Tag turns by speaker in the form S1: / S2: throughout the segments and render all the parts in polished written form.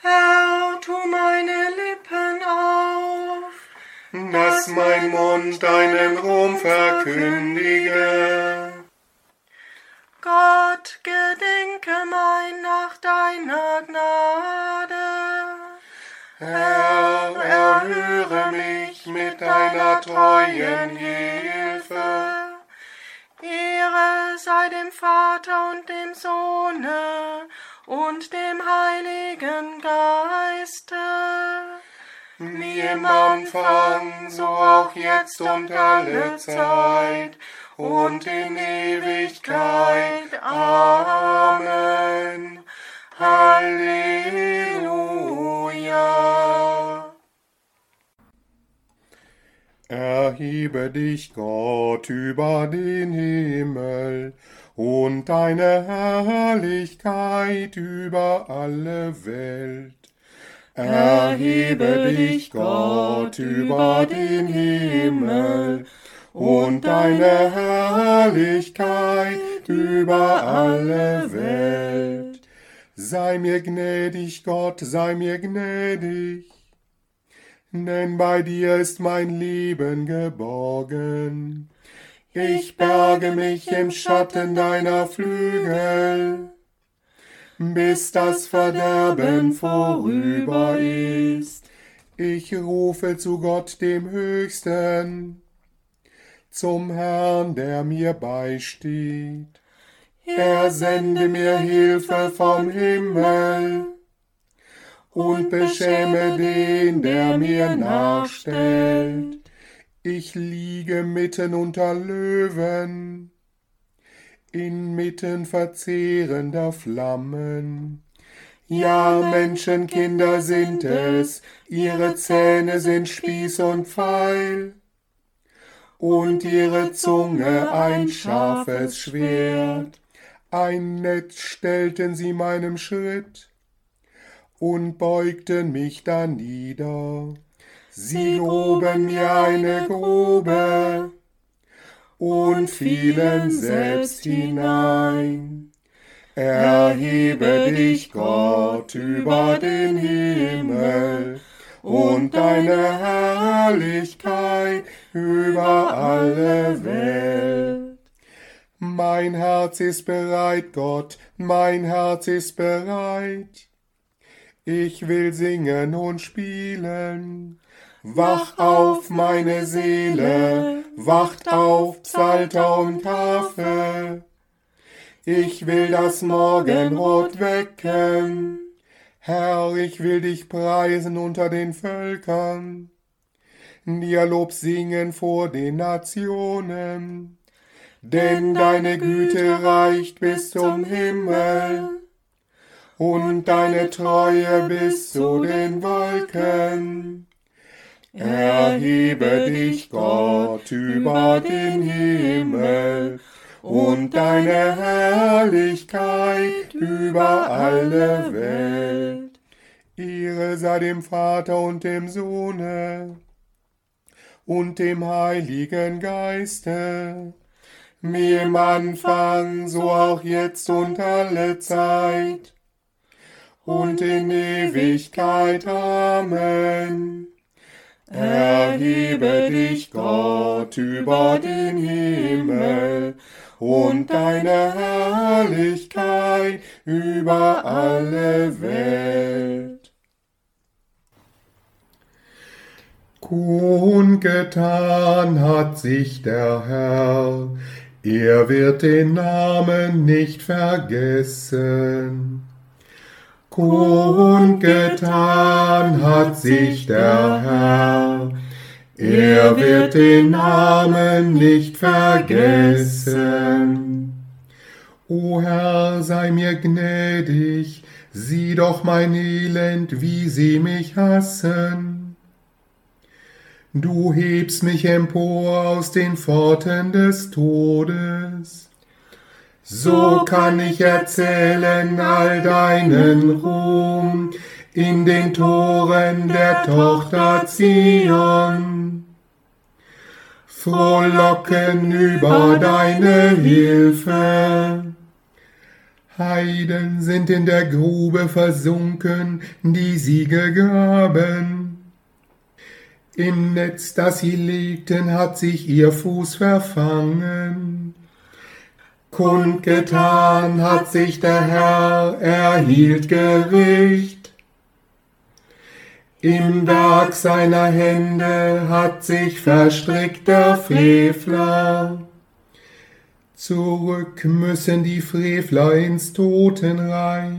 S1: Herr, tu meine Lippen auf,
S2: dass mein Mund deinen Ruhm verkündige.
S1: Gott, gedenke mein nach deiner Gnade.
S2: Herr, erhöre mich mit deiner treuen Hilfe.
S1: Ehre sei dem Vater und dem Sohne und dem Heiligen Geiste,
S2: Wie im Anfang, so auch jetzt und alle Zeit und in Ewigkeit. Amen. Halleluja. Erhebe dich, Gott, über den Himmel und deine Herrlichkeit über alle Welt. Erhebe dich, Gott, über den Himmel und deine Herrlichkeit über alle Welt. Sei mir gnädig, Gott, sei mir gnädig, denn bei dir ist mein Leben geborgen. Ich berge mich im Schatten deiner Flügel, bis das Verderben vorüber ist. Ich rufe zu Gott dem Höchsten, zum Herrn, der mir beisteht. Er sende mir Hilfe vom Himmel und beschäme den, der mir nachstellt. Ich liege mitten unter Löwen, inmitten verzehrender Flammen. Ja, Menschenkinder sind es, ihre Zähne sind Spieß und Pfeil, und ihre Zunge ein scharfes Schwert. Ein Netz stellten sie meinem Schritt und beugten mich danieder. Sie gruben mir eine Grube und fielen selbst hinein. Erhebe dich, Gott, über den Himmel und deine Herrlichkeit über alle Welt. Mein Herz ist bereit, Gott, mein Herz ist bereit. Ich will singen und spielen. Wach auf, meine Seele, wacht auf, Psalter und Harfe. Ich will das Morgenrot wecken. Herr, ich will dich preisen unter den Völkern, dir Lob singen vor den Nationen. Denn deine Güte reicht bis zum Himmel und deine Treue bis zu den Wolken. Erhebe dich, Gott, über den Himmel und deine Herrlichkeit über alle Welt. Ehre sei dem Vater und dem Sohne und dem Heiligen Geiste, wie im Anfang, so auch jetzt und alle Zeit und in Ewigkeit. Amen. Erhebe dich, Gott, über den Himmel und deine Herrlichkeit über alle Welt. Kundgetan hat sich der Herr, er wird den Namen nicht vergessen. Kundgetan hat sich der Herr, er wird den Namen nicht vergessen. O Herr, sei mir gnädig, sieh doch mein Elend, wie sie mich hassen. Du hebst mich empor aus den Pforten des Todes. So kann ich erzählen all deinen Ruhm in den Toren der Tochter Zion. Frohlocken über deine Hilfe. Heiden sind in der Grube versunken, die sie gegraben. Im Netz, das sie legten, hat sich ihr Fuß verfangen. Kundgetan hat sich der Herr, er hielt Gericht. Im Werk seiner Hände hat sich verstrickt der Frevler. Zurück müssen die Frevler ins Totenreich.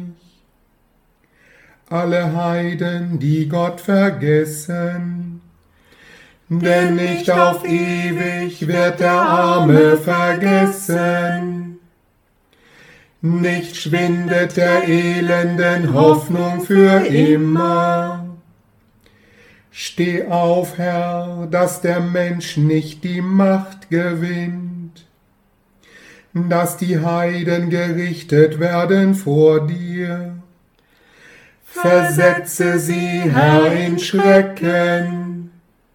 S2: Alle Heiden, die Gott vergessen, denn nicht auf ewig wird der Arme vergessen. Nicht schwindet der elenden Hoffnung für immer. Steh auf, Herr, dass der Mensch nicht die Macht gewinnt, dass die Heiden gerichtet werden vor dir. Versetze sie, Herr, in Schrecken.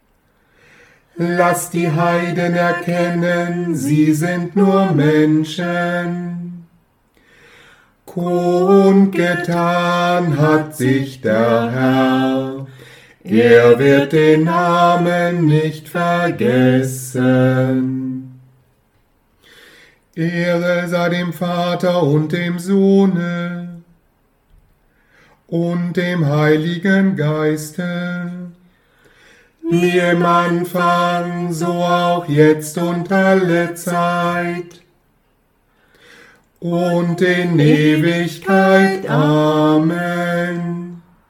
S2: Lass die Heiden erkennen, sie sind nur Menschen. Kundgetan hat sich der Herr, er wird den Namen nicht vergessen. Ehre sei dem Vater und dem Sohne und dem Heiligen Geiste, wie im Anfang, so auch jetzt und alle Zeit und in Ewigkeit. Amen.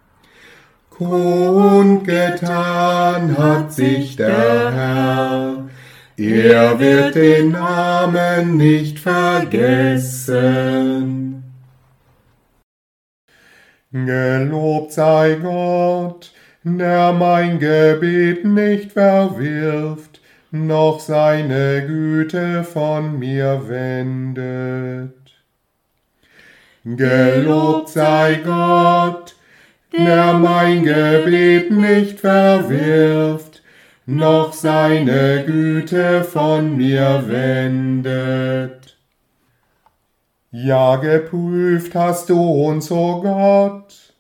S2: Kundgetan hat sich der Herr, er wird den Namen nicht vergessen. Gelobt sei Gott, der mein Gebet nicht verwirft, noch seine Güte von mir wendet. Gelobt sei Gott, der mein Gebet nicht verwirft, noch seine Güte von mir wendet. Ja, geprüft hast du uns, o Gott,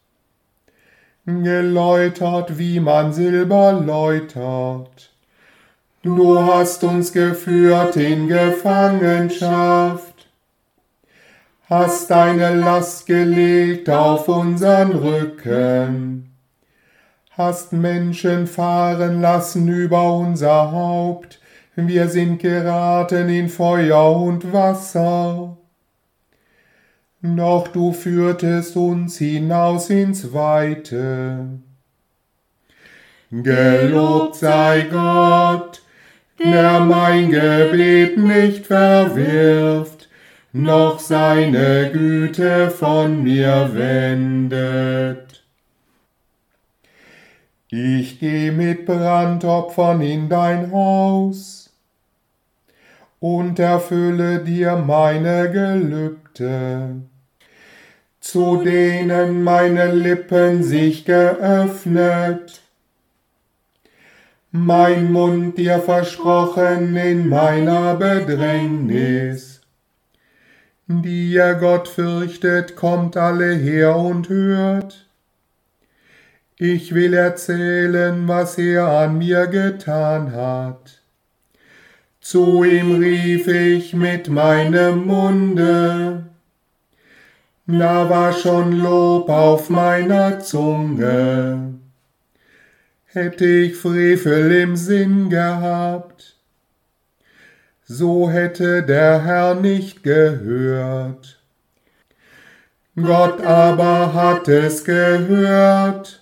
S2: geläutert, wie man Silber läutert. Du hast uns geführt in Gefangenschaft, hast deine Last gelegt auf unseren Rücken, hast Menschen fahren lassen über unser Haupt, wir sind geraten in Feuer und Wasser. Doch du führtest uns hinaus ins Weite. Gelobt sei Gott, der mein Gebet nicht verwirft, noch seine Güte von mir wendet. Ich geh mit Brandopfern in dein Haus und erfülle dir meine Gelübde, zu denen meine Lippen sich geöffnet, mein Mund dir versprochen in meiner Bedrängnis. Die ihr Gott fürchtet, kommt alle her und hört. Ich will erzählen, was er an mir getan hat. Zu ihm rief ich mit meinem Munde, da war schon Lob auf meiner Zunge. Hätte ich Frevel im Sinn gehabt, so hätte der Herr nicht gehört. Gott aber hat es gehört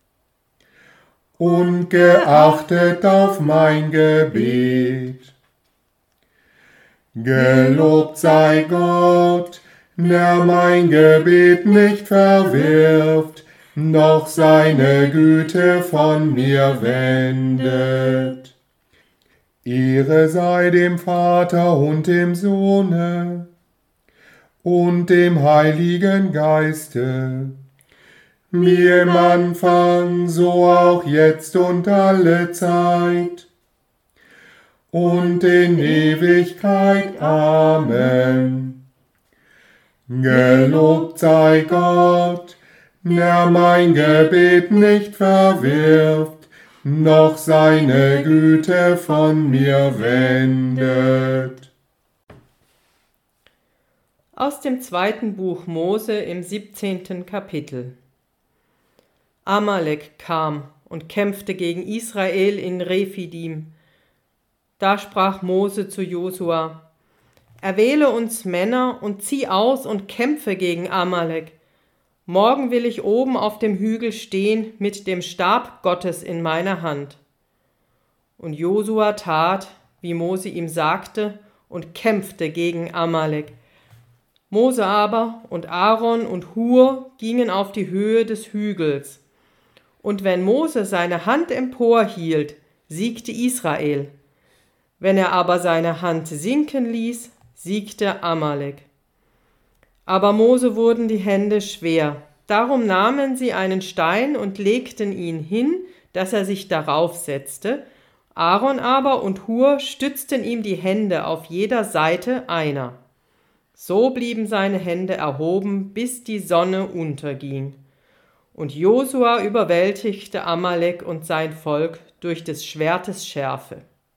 S2: und geachtet auf mein Gebet. Gelobt sei Gott, der mein Gebet nicht verwirft, noch seine Güte von mir wendet. Ehre sei dem Vater und dem Sohne und dem Heiligen Geiste, wie im Anfang, so auch jetzt und alle Zeit und in Ewigkeit. Amen. Gelobt sei Gott, der mein Gebet nicht verwirft, noch seine Güte von mir wendet.
S1: Aus dem 2. Buch Mose im 17. Kapitel. Amalek kam und kämpfte gegen Israel in Rephidim. Da sprach Mose zu Josua: Erwähle uns Männer und zieh aus und kämpfe gegen Amalek. Morgen will ich oben auf dem Hügel stehen mit dem Stab Gottes in meiner Hand. Und Josua tat, wie Mose ihm sagte, und kämpfte gegen Amalek. Mose aber und Aaron und Hur gingen auf die Höhe des Hügels. Und wenn Mose seine Hand emporhielt, siegte Israel. Wenn er aber seine Hand sinken ließ, siegte Amalek. Aber Mose wurden die Hände schwer. Darum nahmen sie einen Stein und legten ihn hin, dass er sich darauf setzte. Aaron aber und Hur stützten ihm die Hände auf jeder Seite einer. So blieben seine Hände erhoben, bis die Sonne unterging. Und Josua überwältigte Amalek und sein Volk durch des Schwertes Schärfe.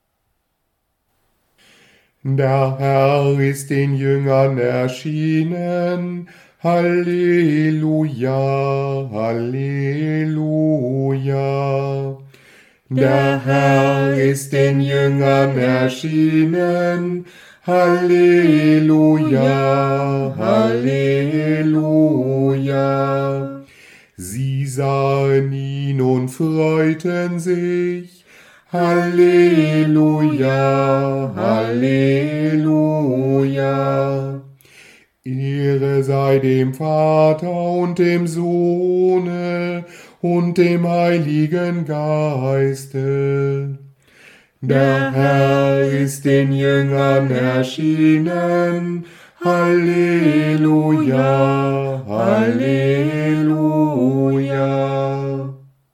S2: Der Herr ist den Jüngern erschienen. Halleluja, Halleluja. Der Herr ist den Jüngern erschienen. Halleluja, Halleluja. Sie sahen ihn und freuten sich. Halleluja, Halleluja. Ehre sei dem Vater und dem Sohne und dem Heiligen Geiste. Der Herr ist den Jüngern erschienen. Halleluja, Halleluja.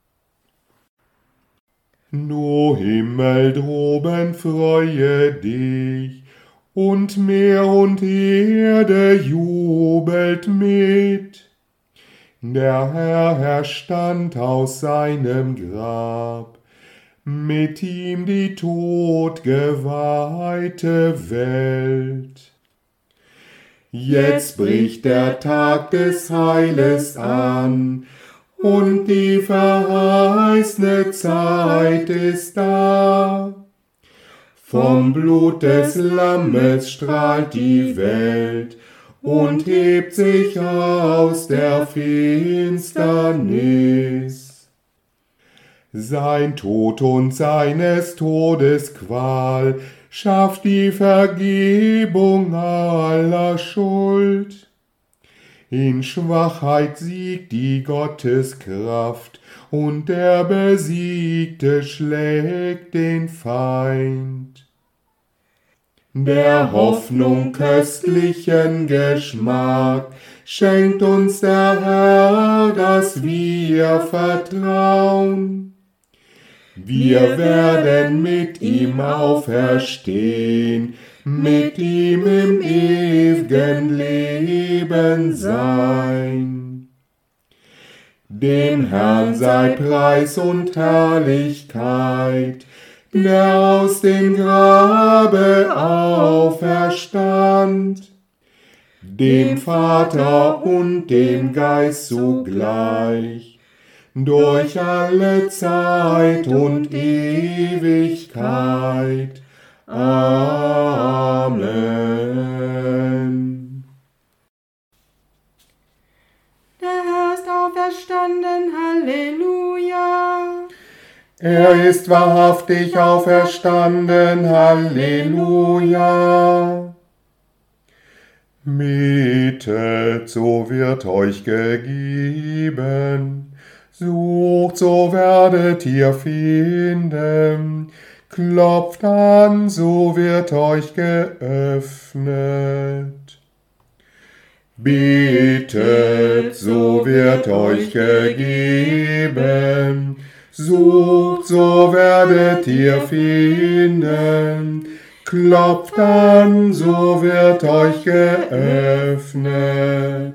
S2: Du Himmel droben, freue dich, und Meer und Erde jubelt mit. Der Herr erstand aus seinem Grab, mit ihm die todgeweihte Welt. Jetzt bricht der Tag des Heiles an, und die verheißne Zeit ist da. Vom Blut des Lammes strahlt die Welt und hebt sich aus der Finsternis. Sein Tod und seines Todes Qual schafft die Vergebung aller Schuld. In Schwachheit siegt die Gotteskraft, und der Besiegte schlägt den Feind. Der Hoffnung köstlichen Geschmack schenkt uns der Herr, dass wir vertrauen. Wir werden mit ihm auferstehen, mit ihm im ewigen Leben sein. Dem Herrn sei Preis und Herrlichkeit, der aus dem Grabe auferstand, dem Vater und dem Geist zugleich, durch alle Zeit und Ewigkeit. Amen.
S1: Der Herr ist auferstanden, Halleluja.
S2: Er ist wahrhaftig auferstanden, Halleluja. Betet, so wird euch gegeben. Sucht, so werdet ihr finden. Klopft an, so wird euch geöffnet. Betet, so wird euch gegeben. Sucht, so werdet ihr finden. Klopft an, so wird euch geöffnet.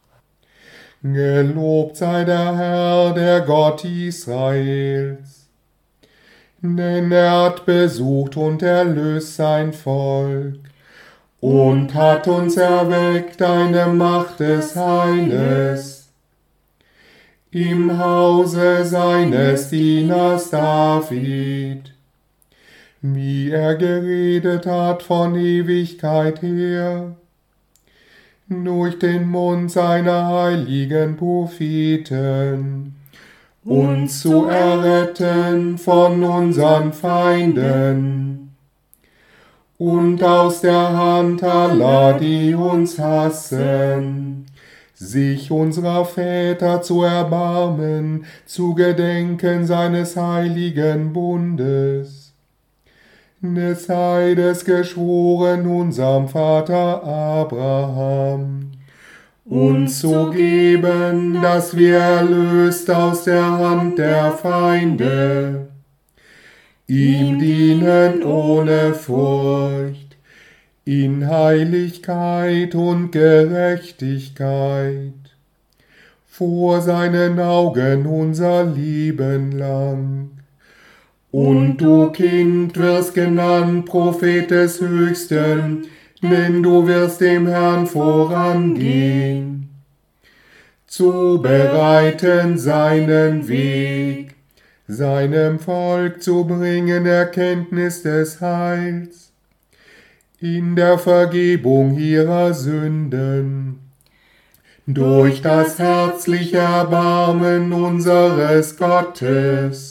S2: Gelobt sei der Herr, der Gott Israels, denn er hat besucht und erlöst sein Volk und hat uns erweckt eine Macht des Heiles im Hause seines Dieners David, wie er geredet hat von Ewigkeit her, durch den Mund seiner heiligen Propheten, uns zu erretten von unseren Feinden und aus der Hand aller, die uns hassen, sich unserer Väter zu erbarmen, zu gedenken seines heiligen Bundes, des Eides geschworen unserem Vater Abraham, uns zu geben, dass wir erlöst aus der Hand der Feinde, ihm dienen ohne Furcht, in Heiligkeit und Gerechtigkeit, vor seinen Augen unser Leben lang. Und du, Kind, wirst genannt Prophet des Höchsten, denn du wirst dem Herrn vorangehen, zu bereiten seinen Weg, seinem Volk zu bringen Erkenntnis des Heils, in der Vergebung ihrer Sünden, durch das herzliche Erbarmen unseres Gottes.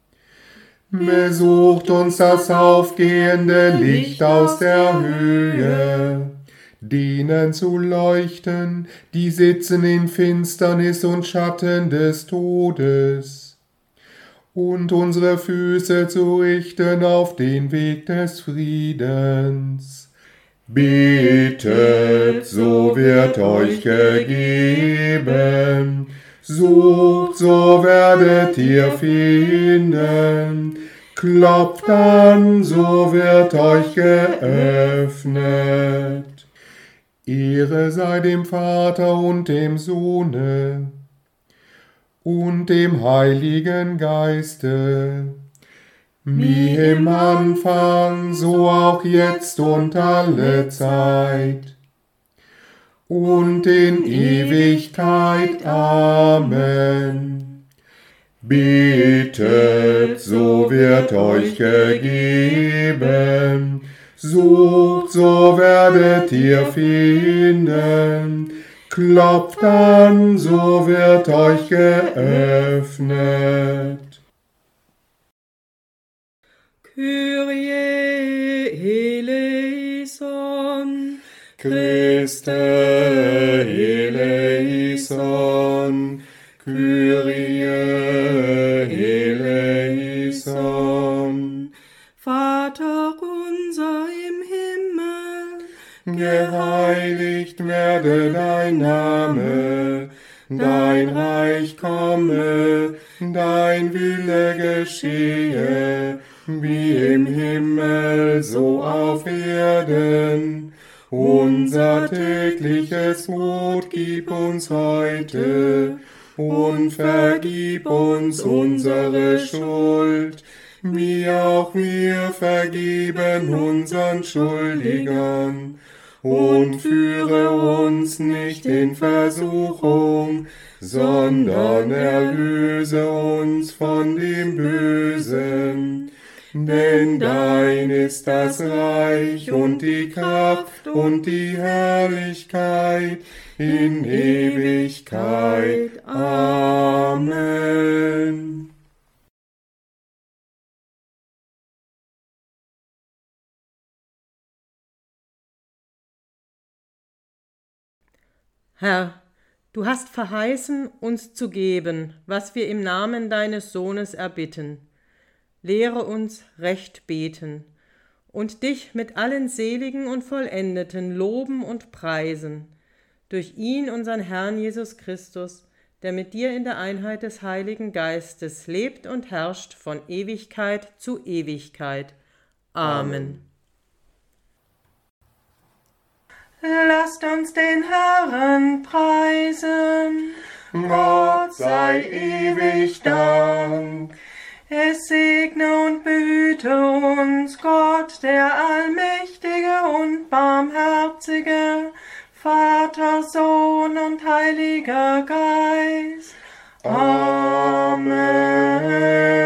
S2: Besucht uns das aufgehende Licht aus der Höhe, denen zu leuchten, die sitzen in Finsternis und Schatten des Todes, und unsere Füße zu richten auf den Weg des Friedens. Betet, so wird euch gegeben. Sucht, so werdet ihr finden. Klopft an, so wird euch geöffnet. Ehre sei dem Vater und dem Sohne und dem Heiligen Geiste, wie im Anfang, so auch jetzt und alle Zeit und in Ewigkeit. Amen. Betet, so wird euch gegeben. Sucht, so werdet ihr finden. Klopft an, so wird euch geöffnet.
S1: Kyrie eleison,
S2: Christe eleison, Kyrie eleison.
S1: Vater unser im Himmel,
S2: Geheiligt werde dein Name, dein Reich komme, dein Wille geschehe, wie im Himmel, so auf Erden. Unser tägliches Brot gib uns heute und vergib uns unsere Schuld, wie auch wir vergeben unseren Schuldigern. Und führe uns nicht in Versuchung, sondern erlöse uns von dem Bösen. Denn dein ist das Reich und die Kraft und die Herrlichkeit in Ewigkeit. Amen.
S1: Herr, du hast verheißen, uns zu geben, was wir im Namen deines Sohnes erbitten. Lehre uns recht beten und dich mit allen Seligen und Vollendeten loben und preisen, durch ihn, unseren Herrn Jesus Christus, der mit dir in der Einheit des Heiligen Geistes lebt und herrscht von Ewigkeit zu Ewigkeit. Amen. Lasst uns den Herrn preisen.
S2: Gott sei ewig Dank.
S1: Es segne und behüte uns Gott, der allmächtige und barmherzige, Vater, Sohn und Heiliger Geist.
S2: Amen.